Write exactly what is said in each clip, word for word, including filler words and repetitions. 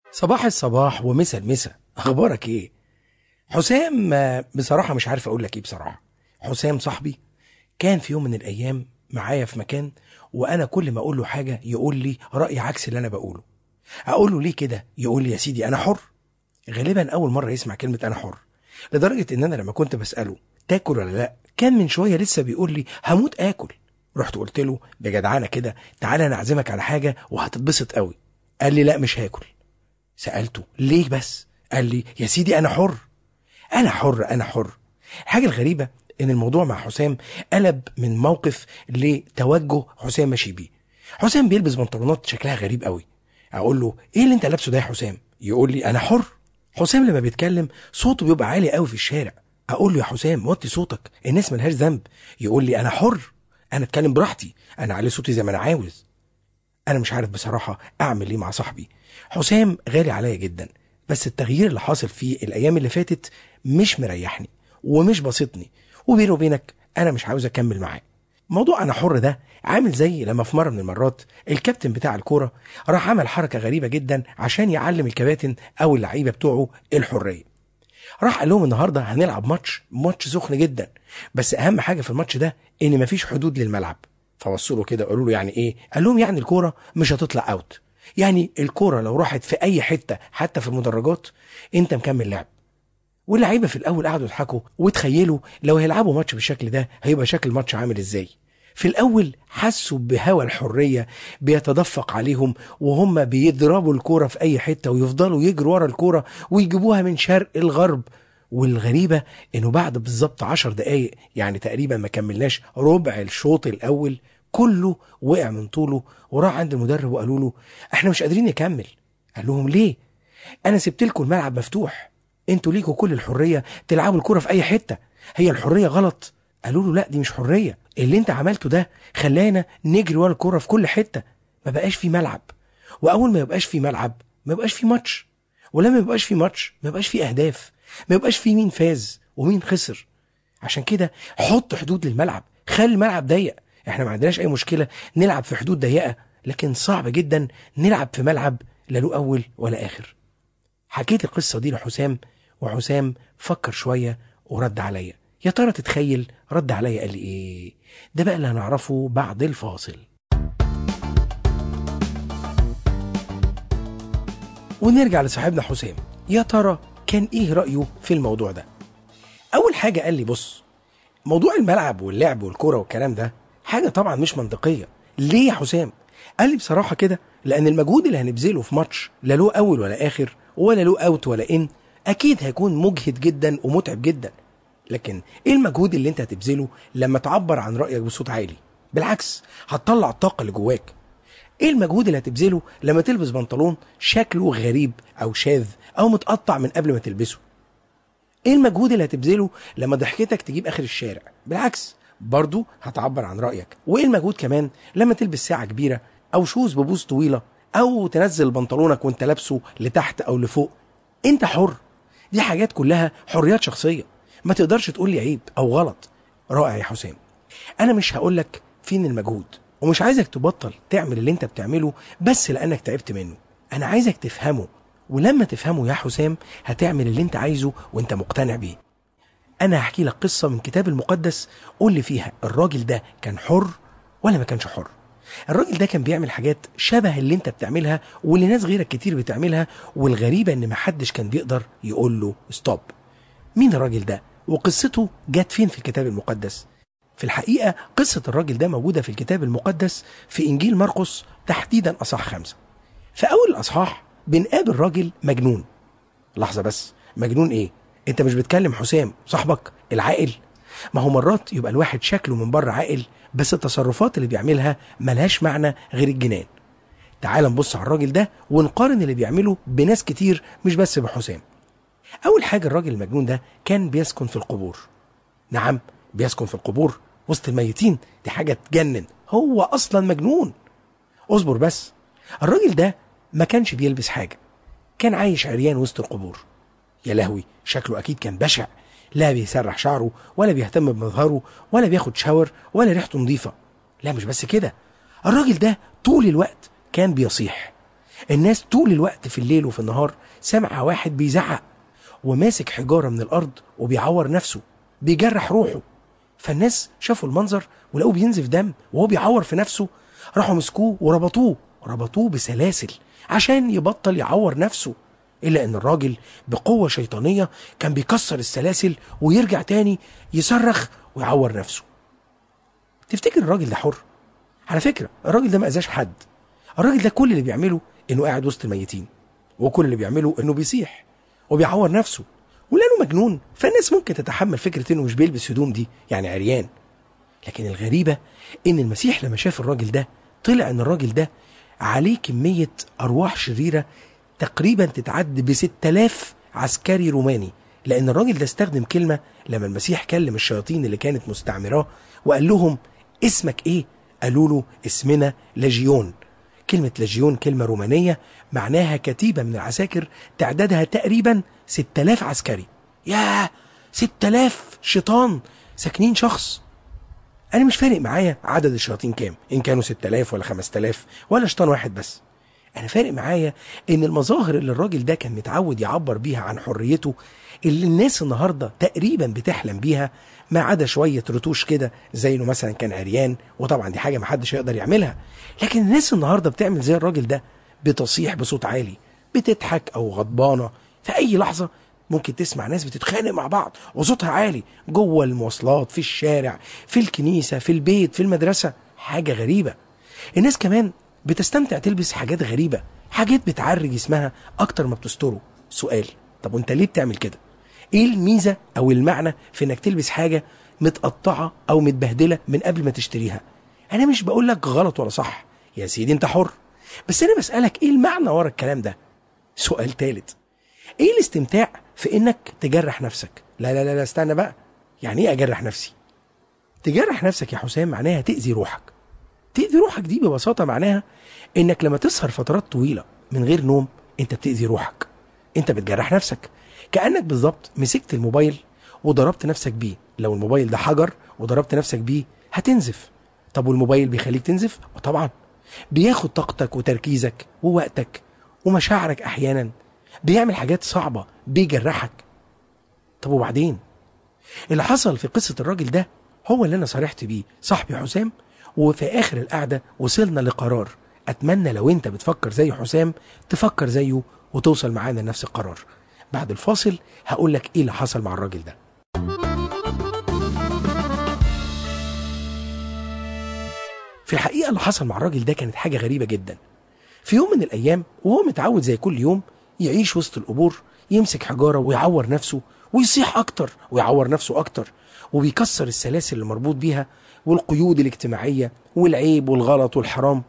صباح الصباح ومسا المسا، اخبارك ايه؟ حسام، آه، بصراحه مش عارف اقول لك ايه. بصراحه حسام صاحبي كان في يوم من الايام معايا في مكان، وانا كل ما اقول له حاجه يقول لي راي عكس اللي انا بقوله. اقول له ليه كده؟ يقول لي يا سيدي انا حر. غالبا اول مره يسمع كلمه انا حر، لدرجه ان انا لما كنت بساله تاكل ولا لا، كان من شويه لسه بيقول لي هموت اكل. رحت قلت له بجدعانه كده تعالى انا اعزمك على حاجه وهتتبسط قوي. قال لي لا مش هاكل. سألته ليه بس؟ قال لي يا سيدي أنا حر. أنا حر أنا حر. الحاجة الغريبة إن الموضوع مع حسام قلب من موقف لتوجه حسام ماشي بيه. حسام بيلبس بنطلونات شكلها غريب قوي. أقول له إيه اللي أنت لابسه ده يا حسام؟ يقول لي أنا حر. حسام لما بيتكلم صوته بيبقى عالي قوي في الشارع. أقول له يا حسام وطي صوتك، الناس ملهاش ذنب. يقول لي أنا حر، أنا أتكلم براحتي، أنا علي صوتي زي ما أنا عاوز. انا مش عارف بصراحة اعمل ايه مع صاحبي. حسام غالي عليا جدا، بس التغيير اللي حاصل فيه الايام اللي فاتت مش مريحني ومش بسطني، وبيني وبينك انا مش عاوز اكمل معاه. موضوع انا حر ده عامل زي لما في مرة من المرات الكابتن بتاع الكورة راح عمل حركة غريبة جدا عشان يعلم الكباتن او اللعيبة بتوعه الحرية. راح قال لهم النهارده هنلعب ماتش ماتش سخن جدا، بس اهم حاجه في الماتش ده ان مفيش حدود للملعب. فوصلوا كده قالوا له يعني ايه؟ قال لهم يعني الكوره مش هتطلع اوت، يعني الكوره لو راحت في اي حته حتى في المدرجات انت مكمل لعب. واللعيبه في الاول قعدوا يضحكوا وتخيلوا لو هيلعبوا ماتش بالشكل ده هيبقى شكل الماتش عامل ازاي. في الاول حسوا بهوى الحريه بيتدفق عليهم، وهم بيضربوا الكوره في اي حته ويفضلوا يجروا ورا الكوره ويجيبوها من شرق الغرب. والغريبه انه بعد بالظبط عشر دقايق، يعني تقريبا ما كملناش ربع الشوط الاول، كله وقع من طوله وراح عند المدرب وقالوا له احنا مش قادرين نكمل. قال لهم ليه؟ انا سبت لكم الملعب مفتوح، انتوا ليكوا كل الحريه تلعبوا الكوره في اي حته، هي الحريه غلط؟ قالوا له لا دي مش حريه، اللي انت عملته ده خلانا نجري ورا الكوره في كل حته، ما بقاش في ملعب، واول ما يبقاش في ملعب ما يبقاش في ماتش، ولما يبقاش في ماتش ما يبقاش في اهداف، ما يبقاش في مين فاز ومين خسر. عشان كده حط حدود للملعب، خلي الملعب ضيق. احنا ما عندناش اي مشكله نلعب في حدود ضيقه، لكن صعب جدا نلعب في ملعب لا له اول ولا اخر. حكيت القصة دي لحسام، وحسام فكر شوية ورد عليا. يا ترى تتخيل رد عليا قال لي ايه؟ ده بقى اللي هنعرفه بعد الفاصل. ونرجع لصاحبنا حسام، يا ترى كان ايه رأيه في الموضوع ده؟ اول حاجة قال لي بص، موضوع الملعب واللعب والكرة والكلام ده حاجة طبعا مش منطقية. ليه يا حسام؟ قال لي بصراحة كده لأن المجهود اللي هنبذله في ماتش لا له أول ولا آخر ولا له أوت ولا إن أكيد هيكون مجهد جدا ومتعب جدا. لكن إيه المجهود اللي أنت هتبذله لما تعبر عن رأيك بصوت عالي؟ بالعكس هتطلع الطاقة اللي جواك. إيه المجهود اللي هتبذله لما تلبس بنطلون شكله غريب أو شاذ أو متقطع من قبل ما تلبسه؟ ايه المجهود اللي هتبذله لما ضحكتك تجيب اخر الشارع؟ بالعكس برضو هتعبر عن رأيك. وايه المجهود كمان لما تلبس ساعة كبيرة او شوز ببوز طويلة او تنزل بنطلونك وانت لابسه لتحت او لفوق؟ انت حر، دي حاجات كلها حريات شخصية، ما تقدرش تقول لي عيب او غلط. رائع يا حسام، انا مش هقولك فين المجهود ومش عايزك تبطل تعمل اللي انت بتعمله بس لانك تعبت منه، انا عايزك تفهمه، ولما تفهمه يا حسام هتعمل اللي انت عايزه وانت مقتنع بيه. انا هحكي لك قصة من كتاب المقدس قول لي فيها الراجل ده كان حر ولا ما كانش حر. الراجل ده كان بيعمل حاجات شبه اللي انت بتعملها واللي ناس غيرك كتير بتعملها، والغريبة ان محدش كان بيقدر يقول له ستوب. مين الراجل ده وقصته جت فين في الكتاب المقدس؟ في الحقيقة قصة الراجل ده موجودة في الكتاب المقدس في إنجيل مرقس، تحديدا أصحاح خمسة. في أول الأصحاح بنقابل راجل مجنون. لحظة بس، مجنون ايه؟ انت مش بتكلم حسام صاحبك العاقل؟ ما هو مرات يبقى الواحد شكله من بره عاقل بس التصرفات اللي بيعملها ملهاش معنى غير الجنان. تعال نبص على الراجل ده ونقارن اللي بيعمله بناس كتير مش بس بحسام. اول حاجة الراجل المجنون ده كان بيسكن في القبور. نعم بيسكن في القبور وسط الميتين، دي حاجة تجنن، هو اصلا مجنون. اصبر بس، الراجل ده ما كانش بيلبس حاجة، كان عايش عريان وسط القبور. يا لهوي شكله أكيد كان بشع، لا بيسرح شعره ولا بيهتم بمظهره ولا بياخد شاور ولا ريحته نظيفة. لا مش بس كده، الراجل ده طول الوقت كان بيصيح. الناس طول الوقت في الليل وفي النهار سامعة واحد بيزعق وماسك حجارة من الأرض وبيعور نفسه، بيجرح روحه. فالناس شافوا المنظر ولقوه بينزف دم وهو بيعور في نفسه، راحوا مسكوه وربطوه ربطوه بسلاسل عشان يبطل يعور نفسه. إلا إن الراجل بقوة شيطانية كان بيكسر السلاسل ويرجع تاني يصرخ ويعور نفسه. تفتكر الراجل ده حر؟ على فكرة الراجل ده ما أذاش حد. الراجل ده كل اللي بيعمله إنه قاعد وسط الميتين، وكل اللي بيعمله إنه بيصيح وبيعور نفسه، ولأنه مجنون فالناس ممكن تتحمل فكرة إنه مش بيلبس هدوم دي، يعني عريان. لكن الغريبة إن المسيح لما شاف الراجل ده طلع إن الراجل ده عليه كمية أرواح شريرة تقريبا تتعد بستة آلاف عسكري روماني، لأن الراجل ده استخدم كلمة لما المسيح كلم الشياطين اللي كانت مستعمراه وقال لهم اسمك إيه؟ قالوا له اسمنا لجيون. كلمة لجيون كلمة رومانية معناها كتيبة من العساكر تعدادها تقريبا ستة آلاف عسكري. ياه، ستة آلاف شيطان ساكنين شخص. أنا مش فارق معايا عدد الشياطين كام، إن كانوا ستة آلاف ولا خمسة آلاف ولا شيطان واحد بس. أنا فارق معايا إن المظاهر اللي الراجل ده كان متعود يعبر بيها عن حريته اللي الناس النهاردة تقريبا بتحلم بيها، ما عدا شوية رتوش كده زي إنه مثلا كان عريان، وطبعا دي حاجة محدش يقدر يعملها. لكن الناس النهاردة بتعمل زي الراجل ده، بتصيح بصوت عالي، بتضحك أو غضبانة. في أي لحظة ممكن تسمع ناس بتتخانق مع بعض وصوتها عالي جوه المواصلات، في الشارع، في الكنيسة، في البيت، في المدرسة. حاجة غريبة. الناس كمان بتستمتع تلبس حاجات غريبة، حاجات بتعري جسمها أكتر ما بتستره. سؤال، طب وانت ليه بتعمل كده؟ ايه الميزة او المعنى في انك تلبس حاجة متقطعة او متبهدلة من قبل ما تشتريها؟ انا مش بقولك غلط ولا صح يا سيدي، انت حر، بس انا بسألك ايه المعنى ورا الكلام ده؟ سؤال ثالث، ايه الاستمتاع في انك تجرح نفسك؟ لا لا لا استنى بقى، يعني ايه اجرح نفسي؟ تجرح نفسك يا حسام معناها تأذي روحك. تأذي روحك دي ببساطة معناها انك لما تسهر فترات طويلة من غير نوم انت بتأذي روحك، انت بتجرح نفسك. كأنك بالظبط مسكت الموبايل وضربت نفسك بيه. لو الموبايل ده حجر وضربت نفسك بيه هتنزف. طب والموبايل بيخليك تنزف؟ وطبعا بياخد طاقتك وتركيزك ووقتك ومشاعرك، احيانا بيعمل حاجات صعبة، بيجرحك. طب وبعدين؟ اللي حصل في قصة الراجل ده هو اللي انا صرحت بيه صاحبي حسام، وفي اخر القعدة وصلنا لقرار. اتمنى لو انت بتفكر زي حسام تفكر زيه وتوصل معانا لنفس القرار. بعد الفاصل هقول لك ايه اللي حصل مع الراجل ده. في الحقيقة اللي حصل مع الراجل ده كانت حاجة غريبة جدا. في يوم من الايام وهو متعود زي كل يوم يعيش وسط القبور، يمسك حجارة ويعور نفسه ويصيح اكتر ويعور نفسه اكتر، وبيكسر السلاسل اللي مربوط بيها والقيود الاجتماعية والعيب والغلط والحرام.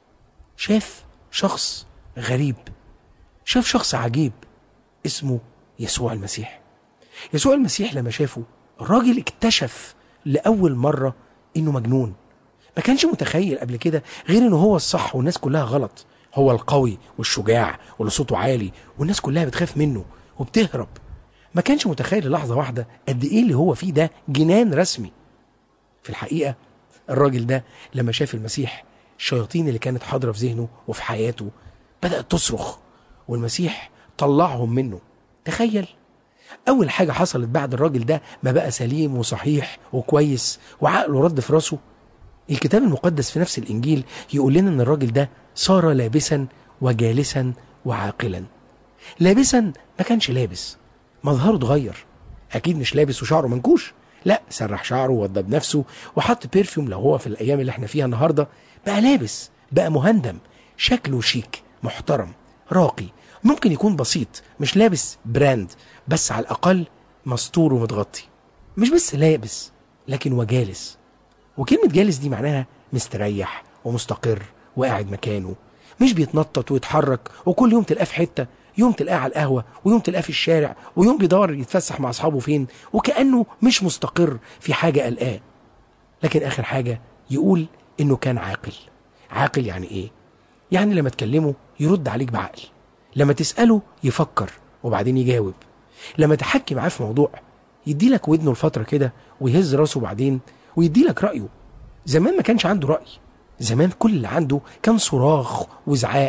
شاف شخص غريب، شاف شخص عجيب اسمه يسوع المسيح. يسوع المسيح لما شافه الراجل اكتشف لأول مرة إنه مجنون. ما كانش متخيل قبل كده غير إنه هو الصح والناس كلها غلط، هو القوي والشجاع واللي صوته عالي والناس كلها بتخاف منه وبتهرب. ما كانش متخيل للحظة واحدة قد إيه اللي هو فيه ده جنان رسمي. في الحقيقة الراجل ده لما شاف المسيح، الشياطين اللي كانت حاضرة في ذهنه وفي حياته بدأت تصرخ، والمسيح طلعهم منه. تخيل أول حاجة حصلت بعد الراجل ده ما بقى سليم وصحيح وكويس وعقله رد في راسه، الكتاب المقدس في نفس الإنجيل يقول لنا أن الراجل ده صار لابسا وجالسا وعاقلا. لابسا ما كانش لابس، مظهره اتغير، أكيد مش لابس وشعره منكوش، لا، سرح شعره ووضب نفسه وحط بيرفيوم لو هو في الأيام اللي احنا فيها النهاردة. بقى لابس، بقى مهندم، شكله شيك محترم راقي. ممكن يكون بسيط، مش لابس براند، بس على الأقل مستور ومتغطي. مش بس لابس لكن وجالس. وكلمة جالس دي معناها مستريح ومستقر وقاعد مكانه، مش بيتنطط ويتحرك وكل يوم تلقاه في حتة، يوم تلقاه على القهوة ويوم تلقاه في الشارع ويوم بيدور يتفسح مع أصحابه فين، وكأنه مش مستقر في حاجة قلقاه. لكن آخر حاجة يقول إنه كان عاقل. عاقل يعني إيه؟ يعني لما تكلمه يرد عليك بعقل، لما تسأله يفكر وبعدين يجاوب، لما تحكي معاه في موضوع يدي لك ودنه لفترة كده ويهز راسه بعدين ويدي لك رأيه. زمان ما كانش عنده رأي، زمان كل اللي عنده كان صراخ وزعاق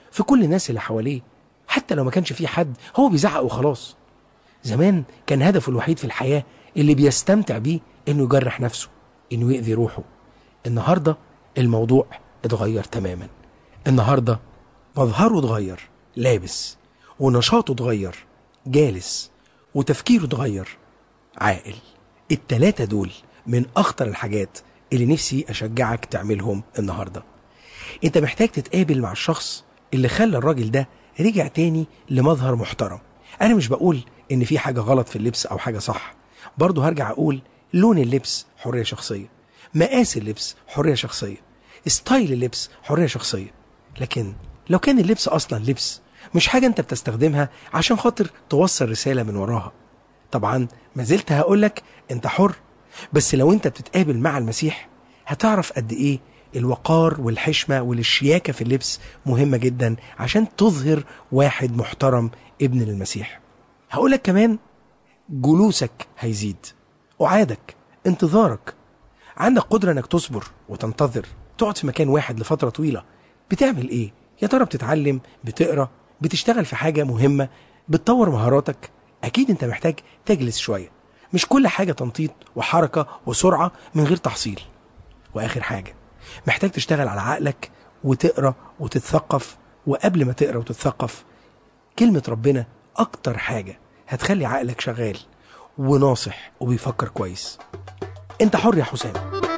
في كل الناس اللي حواليه، حتى لو ما كانش فيه حد هو بيزعق وخلاص. زمان كان هدفه الوحيد في الحياة اللي بيستمتع بيه إنه يجرح نفسه، إنه يؤذي روحه. النهاردة الموضوع اتغير تماما. النهاردة مظهره اتغير، لابس، ونشاطه اتغير، جالس، وتفكيره اتغير، عاقل. التلاتة دول من أخطر الحاجات اللي نفسي أشجعك تعملهم النهاردة. انت محتاج تتقابل مع الشخص اللي خلى الراجل ده رجع تاني لمظهر محترم. انا مش بقول ان في حاجة غلط في اللبس او حاجة صح، برضو هرجع اقول لون اللبس حرية شخصية، مقاس اللبس حرية شخصية، ستايل اللبس حرية شخصية. لكن لو كان اللبس اصلا لبس، مش حاجة انت بتستخدمها عشان خاطر توصل رسالة من وراها، طبعا ما زلت هقولك انت حر. بس لو انت بتتقابل مع المسيح هتعرف قد ايه الوقار والحشمة والشياكة في اللبس مهمة جدا عشان تظهر واحد محترم ابن للمسيح. هقولك كمان جلوسك هيزيد، قعادك، انتظارك، عندك قدرة انك تصبر وتنتظر، تقعد في مكان واحد لفترة طويلة. بتعمل ايه؟ يا ترى بتتعلم، بتقرأ، بتشتغل في حاجة مهمة، بتطور مهاراتك؟ اكيد انت محتاج تجلس شوية، مش كل حاجة تنطيط وحركة وسرعة من غير تحصيل. واخر حاجة محتاج تشتغل على عقلك وتقرأ وتتثقف. وقبل ما تقرأ وتتثقف، كلمة ربنا أكتر حاجة هتخلي عقلك شغال وناصح وبيفكر كويس. انت حر يا حسام.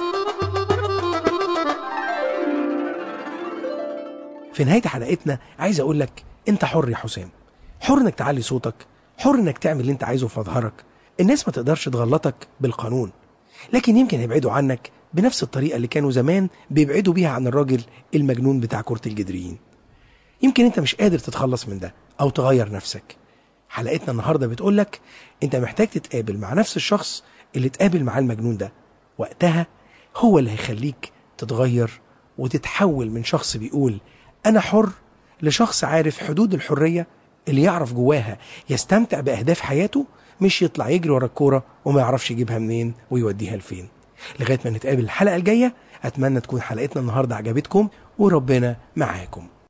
في نهاية حلقتنا عايز أقولك انت حر يا حسام، حر انك تعلي صوتك، حر انك تعمل اللي انت عايزه في مظهرك. الناس ما تقدرش تغلطك بالقانون، لكن يمكن يبعدوا عنك بنفس الطريقة اللي كانوا زمان بيبعدوا بيها عن الراجل المجنون بتاع كرة الجدريين. يمكن انت مش قادر تتخلص من ده او تغير نفسك. حلقتنا النهاردة بتقولك انت محتاج تتقابل مع نفس الشخص اللي تقابل مع المجنون ده، وقتها هو اللي هيخليك تتغير وتتحول من شخص بيقول انا حر لشخص عارف حدود الحرية، اللي يعرف جواها يستمتع بأهداف حياته، مش يطلع يجري ورا الكورة وما يعرفش يجيبها منين ويوديها لفين. لغاية ما نتقابل الحلقة الجاية، أتمنى تكون حلقتنا النهاردة عجبتكم وربنا معاكم.